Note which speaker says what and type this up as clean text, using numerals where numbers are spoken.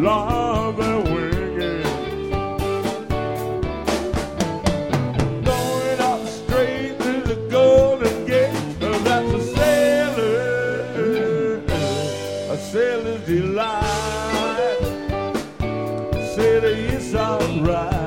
Speaker 1: love and wicked. Going up straight to the Golden Gate, that's a sailor's delight. Sailor, it's alright.